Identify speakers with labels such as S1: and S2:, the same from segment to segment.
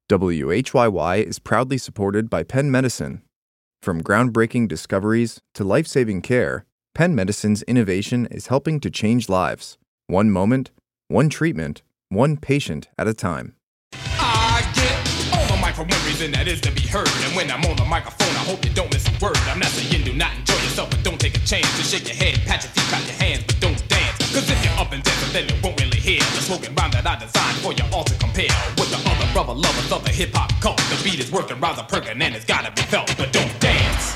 S1: WHYY is proudly supported by Penn Medicine. From groundbreaking discoveries to life-saving care, Penn Medicine's innovation is helping to change lives. One moment, one treatment, one patient at a time.
S2: I get on the mic for one reason, that is to be heard. And when I'm on the microphone, I hope you don't miss a word. I'm not saying do not enjoy yourself, but don't take a chance to shake your head, pat your feet, clap your hands, but don't dance. Cause if you're up and dancing, then you won't really hear the slogan rhyme that I designed for you all to compare with the other brother lovers of the hip-hop cult. The beat is working, rhymes are perking, and it's gotta be felt, but don't dance.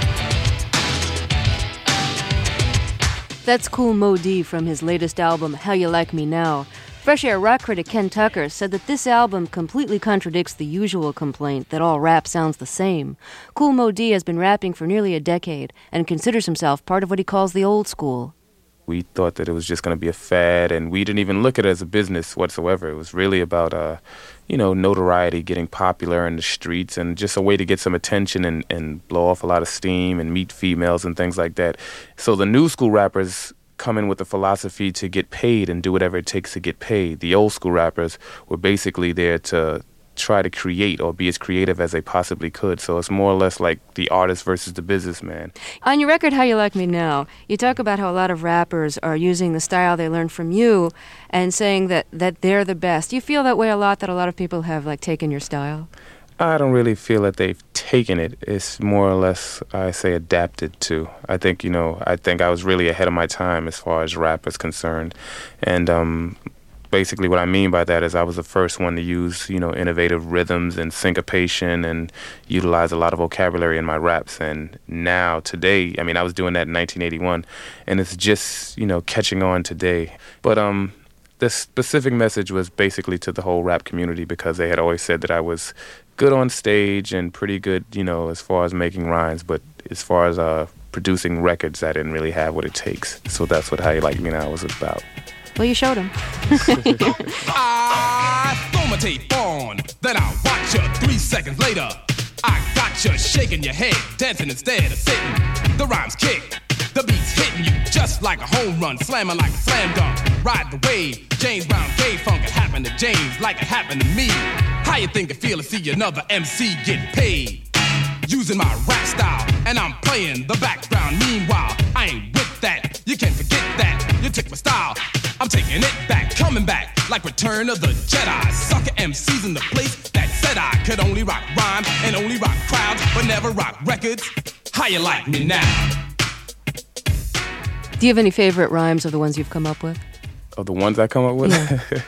S3: That's Kool Moe Dee from his latest album, How You Like Me Now. Fresh Air rock critic Ken Tucker said that this album completely contradicts the usual complaint that all rap sounds the same. Kool Moe Dee has been rapping for nearly a decade and considers himself part of what he calls the old school.
S4: We thought that it was just going to be a fad, and we didn't even look at it as a business whatsoever. It was really about, notoriety, getting popular in the streets, and just a way to get some attention and blow off a lot of steam and meet females and things like that. So the new school rappers come in with the philosophy to get paid and do whatever it takes to get paid. The old school rappers were basically there to try to create or be as creative as they possibly could. So it's more or less like the artist versus the businessman.
S3: On your record, How You Like Me Now, you talk about how a lot of rappers are using the style they learned from you and saying that they're the best. Do you feel that way a lot, that a lot of people have taken your style?
S4: I don't really feel that they've taken it. It's more or less, I say, adapted to. I think I was really ahead of my time as far as rap is concerned. And basically what I mean by that is I was the first one to use, innovative rhythms and syncopation and utilize a lot of vocabulary in my raps. And now, today, I was doing that in 1981, and it's just, catching on today. But the specific message was basically to the whole rap community, because they had always said that I was good on stage and pretty good, as far as making rhymes. But as far as producing records, I didn't really have what it takes. So that's what How You Like Me Now was about.
S3: Well, you showed him.
S2: I throw my tape on, then I watch you 3 seconds later. I got you shaking your head, dancing instead of sitting. The rhymes kick, the beat's hitting you just like a home run, slamming like a slam dunk. Ride the wave, James Brown gay funk. It happened to James like it happened to me. How you think it feel to see another MC get paid? Using my rap style, and I'm playing the background. Meanwhile, I ain't with that. You can't forget that. You took my style, I'm taking it back, coming back like Return of the Jedi. Sucker MCs in the place that said I could only rock rhyme and only rock crowds, but never rock records. How you like me now?
S3: Do you have any favorite rhymes of the ones you've come up with?
S4: Of the ones I come up with?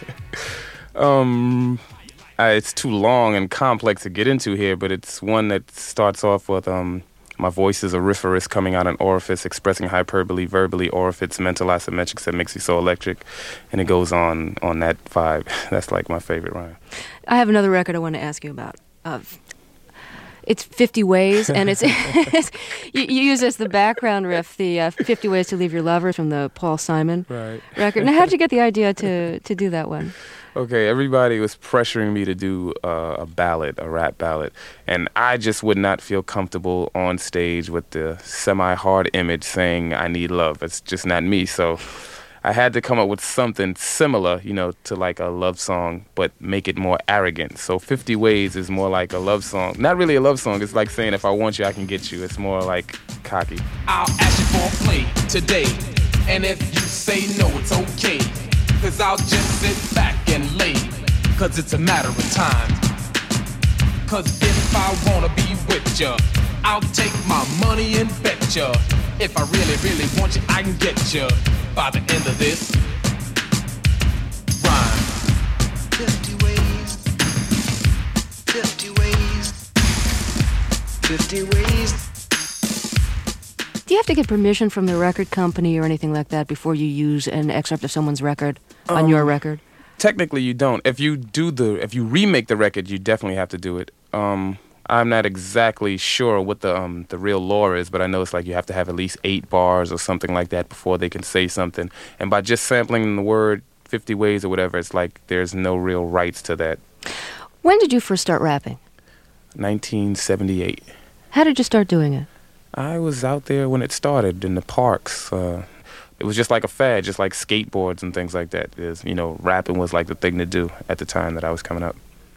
S3: Yeah.
S4: It's too long and complex to get into here, but it's one that starts off with my voice is auriferous, coming out an orifice, expressing hyperbole, verbally orifice, mental asymmetrics that makes you so electric. And it goes on that vibe. That's like my favorite rhyme.
S3: I have another record I want to ask you about. It's 50 Ways, and it's you use as the background riff the 50 Ways to Leave Your Lover from the Paul Simon record. Now, how did you get the idea to do that one?
S4: Okay, everybody was pressuring me to do a rap ballad, and I just would not feel comfortable on stage with the semi-hard image saying I need love. It's just not me, so I had to come up with something similar, to like a love song, but make it more arrogant. So 50 Ways is more like a love song. Not really a love song, it's like saying if I want you, I can get you. It's more like cocky.
S2: I'll ask you for a play today, and if you say no, it's okay. Cause I'll just sit back and lay, cause it's a matter of time. Cause if I wanna be with ya, I'll take my money and bet ya. If I really, really want you, I can get ya by the end of this rhyme.
S5: 50 ways, 50 ways, 50 ways.
S3: Do you have to get permission from the record company or anything like that before you use an excerpt of someone's record on your record?
S4: Technically, you don't. If you remake the record, you definitely have to do it. I'm not exactly sure what the real law is, but I know it's like you have to have at least 8 bars or something like that before they can say something. And by just sampling the word 50 Ways or whatever, it's like there's no real rights to that.
S3: When did you first start rapping?
S4: 1978.
S3: How did you start doing it?
S4: I was out there when it started in the parks. It was just like a fad, just like skateboards and things like that. Rapping was like the thing to do at the time that I was coming up.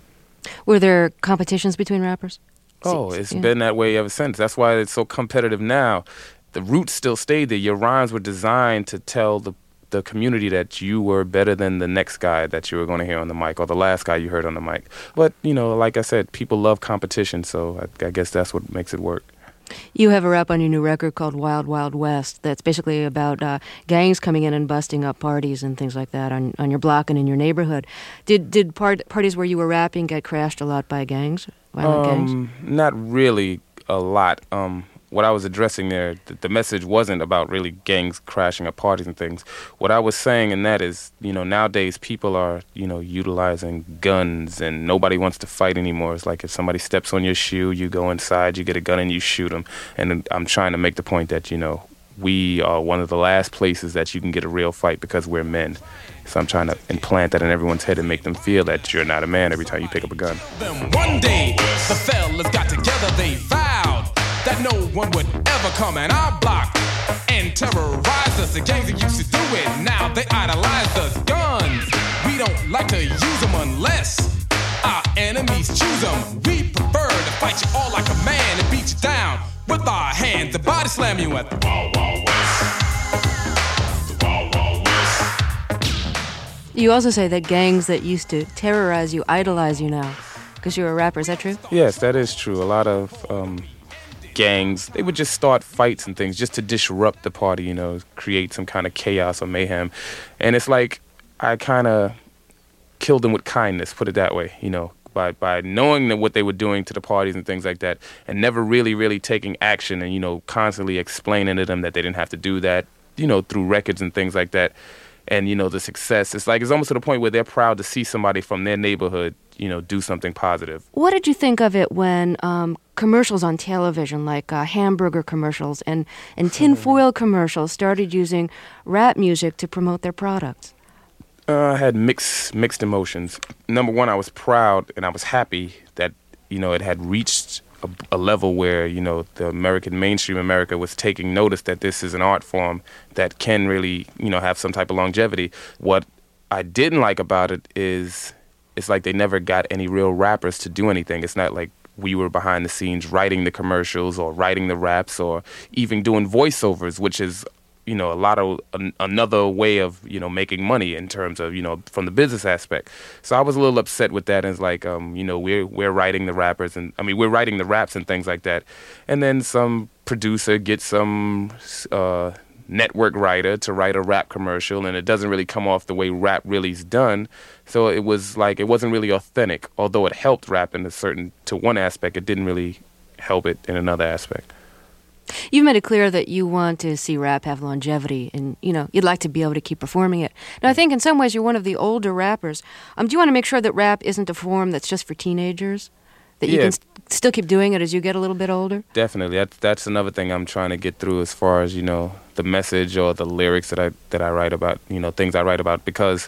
S3: Were there competitions between rappers?
S4: Oh, it's been that way ever since. That's why it's so competitive now. The roots still stayed there. Your rhymes were designed to tell the community that you were better than the next guy that you were going to hear on the mic or the last guy you heard on the mic. But, like I said, people love competition, so I guess that's what makes it work.
S3: You have a rap on your new record called Wild Wild West that's basically about gangs coming in and busting up parties and things like that on your block and in your neighborhood. Did parties where you were rapping get crashed a lot by gangs, violent gangs?
S4: Not really a lot. What I was addressing there, the message wasn't about really gangs crashing at parties and things. What I was saying in that is, nowadays people are, utilizing guns and nobody wants to fight anymore. It's like if somebody steps on your shoe, you go inside, you get a gun and you shoot them. And I'm trying to make the point that, we are one of the last places that you can get a real fight because we're men. So I'm trying to implant that in everyone's head and make them feel that you're not a man every time you pick up a gun.
S2: Then one day, the fellas got together, they vowed that no one would ever come in our block and terrorize us. The gangs that used to do it, now they idolize us. Guns, we don't like to use them unless our enemies choose them. We prefer to fight you all like a man and beat you down with our hands and body slam you at the Wild Wild West. The Wild Wild West.
S3: You also say that gangs that used to terrorize you idolize you now because you're a rapper. Is that true?
S4: Yes, that is true. A lot of gangs, they would just start fights and things just to disrupt the party, create some kind of chaos or mayhem. And it's like I kind of killed them with kindness, put it that way, by knowing that what they were doing to the parties and things like that and never really taking action and, constantly explaining to them that they didn't have to do that, through records and things like that. And, the success, it's almost to the point where they're proud to see somebody from their neighborhood, do something positive.
S3: What did you think of it when commercials on television, like hamburger commercials and tinfoil commercials, started using rap music to promote their products?
S4: I had mixed emotions. Number one, I was proud and I was happy that, it had reached a level where, the mainstream America was taking notice that this is an art form that can really, have some type of longevity. What I didn't like about it is it's like they never got any real rappers to do anything. It's not like we were behind the scenes writing the commercials or writing the raps or even doing voiceovers, which is, a lot of another way of, making money in terms of, from the business aspect. So I was a little upset with that. And it's like, we're writing the rappers and we're writing the raps and things like that. And then some producer gets some network writer to write a rap commercial and it doesn't really come off the way rap really is done. So it was like, it wasn't really authentic. Although it helped rap to one aspect, it didn't really help it in another aspect.
S3: You've made it clear that you want to see rap have longevity and, you'd like to be able to keep performing it. Now, I think in some ways you're one of the older rappers. Do you want to make sure that rap isn't a form that's just for teenagers? That you can still keep doing it as you get a little bit older? Definitely.
S4: That's another thing I'm trying to get through as far as, the message or the lyrics that I write about, things I write about. Because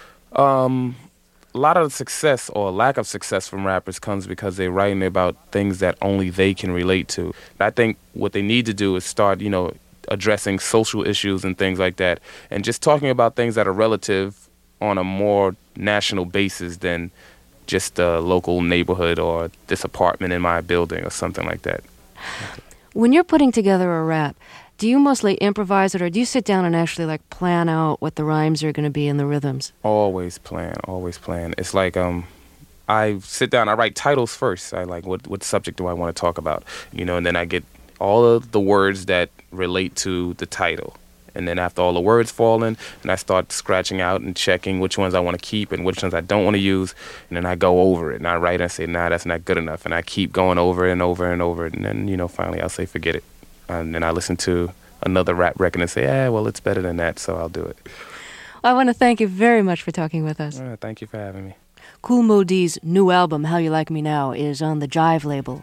S4: a lot of success or lack of success from rappers comes because they're writing about things that only they can relate to. I think what they need to do is start, addressing social issues and things like that and just talking about things that are relative on a more national basis than just a local neighborhood or this apartment in my building or something like that.
S3: When you're putting together a rap, do you mostly improvise it, or do you sit down and actually plan out what the rhymes are going to be and the rhythms?
S4: Always plan. It's like I sit down, I write titles first. I like what subject do I want to talk about, and then I get all of the words that relate to the title. And then after all the words fall in, and I start scratching out and checking which ones I want to keep and which ones I don't want to use. And then I go over it and I write and say, nah, that's not good enough. And I keep going over and over and over. And then, finally I'll say, forget it. And then I listen to another rap record and say, well, it's better than that, so I'll do it.
S3: Well, I want to thank you very much for talking with us.
S4: Thank you for having me.
S3: Kool Moe Dee's new album, How You Like Me Now, is on the Jive label.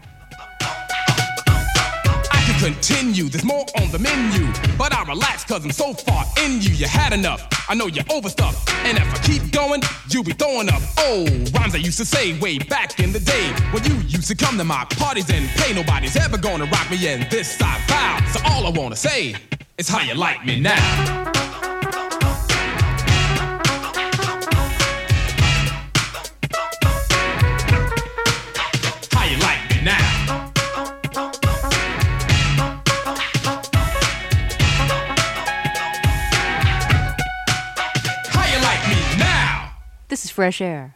S2: I can continue, there's more on the menu, but I relax cause I'm so far in you. You had enough, I know you're overstuffed, and if I keep going, you'll be throwing up. Oh, rhymes I used to say way back in the day when you used to come to my parties and pay. Nobody's ever gonna rock me, and this I vow. So all I wanna say is how you like me now.
S3: This is Fresh Air.